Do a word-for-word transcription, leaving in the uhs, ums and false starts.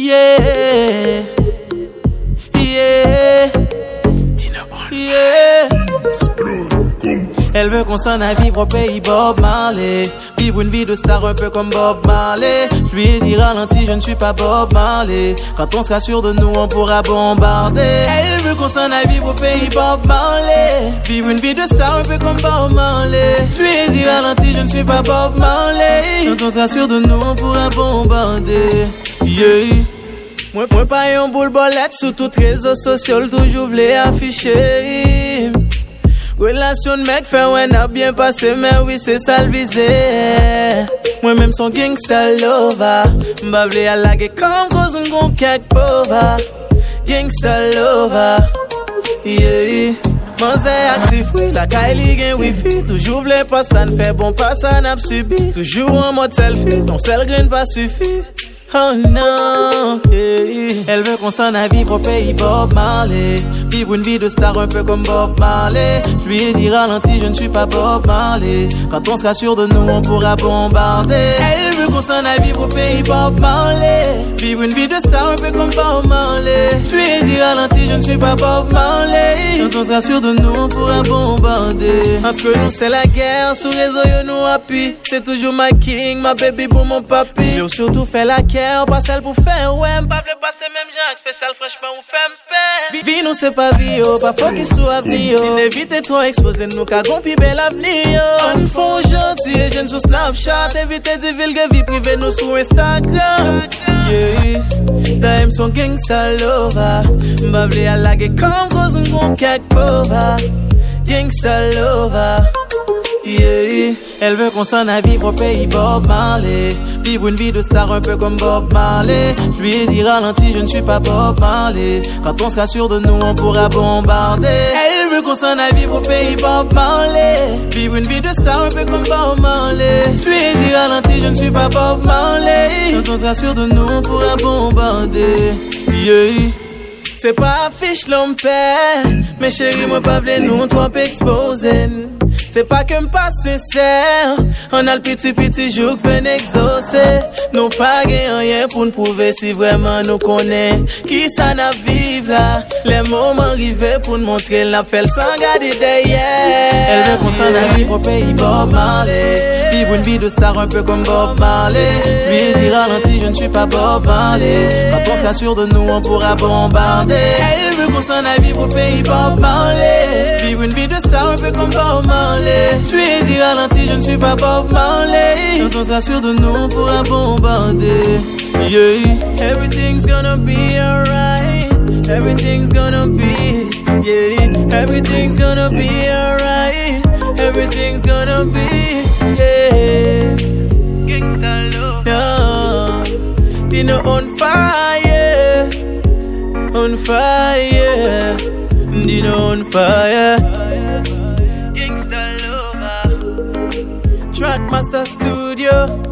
Yeah, yeah, yeah. Elle veut qu'on s'en aille vivre au pays Bob Marley. Vivre une vie de star un peu comme Bob Marley. Je lui ai dit ralenti, je ne suis pas Bob Marley. Quand on sera sûr de nous, on pourra bombarder. Elle veut qu'on s'en aille vivre au pays Bob Marley. Vivre une vie de star un peu comme Bob Marley. Je lui ai dit ralenti, je ne suis pas Bob Marley. Quand on sera sûr de nous, on pourra bombarder. Yeah. Moi, moi pas un boule bolette sur toutes les réseaux sociaux, toujours v'lais afficher. Relation de mec fait ouais n'a bien passé, mais oui c'est ça le visé. Moi même son gangsta lover, m'bavle à la comme cause on gon quelque pauvre. Gangsta lover, yeah. Manzé actif oui, la Kylie gen wifi. Toujours v'lais pas ça ne fait bon pas ça n'a subi. Toujours en mode selfie, ton seul grain pas suffit. Oh non, yeah. Elle veut qu'on s'en aille vivre au pays Bob Marley. Vivre une vie de star un peu comme Bob Marley. Je lui ai dit ralenti, je ne suis pas Bob Marley. Quand on sera sûr de nous, on pourra bombarder. Elle veut qu'on s'en aille vivre au pays Bob Marley. Vivre une vie de star un peu comme Bob Marley. Je lui ai dit ralenti, je ne suis pas Bob Marley. Quand on sera sûr de nous, on pourra bombarder. Entre nous c'est la guerre, sous réseau yo nous appuie. C'est toujours my king, my baby pour mon papi. Yo surtout fait la guerre. Pas celle pour faire, ouais, m'pas vle passer même genre, spécial franchement ou femme paix. Vie nous c'est pas vie, oh, pas faut qu'il soit avenir, oh. Si éviter trop exposer nous, qu'à pi bel avenir, oh. On faut gentil et jeune sur Snapchat, éviter divulguer vie privée nous sur Instagram. Yeah, d'aime son gangsta lover, m'pas vle à la comme cause on gon quelque pauvre. Gangsta lover. Yeah. Elle veut qu'on s'en aille vivre au pays Bob Marley. Vivre une vie de star un peu comme Bob Marley. Je lui ai dit ralenti, je ne suis pas Bob Marley. Quand on sera sûr de nous, on pourra bombarder. Elle veut qu'on s'en aille vivre au pays Bob Marley. Vivre une vie de star un peu comme Bob Marley. Je lui ai dit ralenti, je ne suis pas Bob Marley. Quand on sera sûr de nous, on pourra bombarder. Yeah. C'est pas affiche l'homme père, mais chérie moi pas v'lais nous trop exposer. C'est pas que m'pas sincère, on a le petit petit jour que ven exaucer. Nous pas rien pour nous prouver si vraiment nous connaît. Qui ça n'a vive là, les moments arrivés pour nous montrer la fait sans garder derrière. Elle veut qu'on s'en aille vivre au pays Bob Marley. Vivre une vie de star un peu comme Bob Marley. Lui ai dit ralenti, je ne suis pas Bob Marley. Quand on sera sûr de nous, on pourra bombarder. Elle veut qu'on s'en aille vivre au pays Bob Marley. Vivre une vie de star un peu comme Bob Marley. Je lui ai dit ralenti, je ne suis pas Bob Marley. Quand on sera sûr de nous, on pourra bombarder. Yeah, everything's gonna be alright. Everything's gonna be, yeah. Everything's gonna be alright. Everything's gonna be, yeah. Gangsta love, yeah. You know on fire, on fire. You know on fire. Gangsta lover. Trackmaster Studio.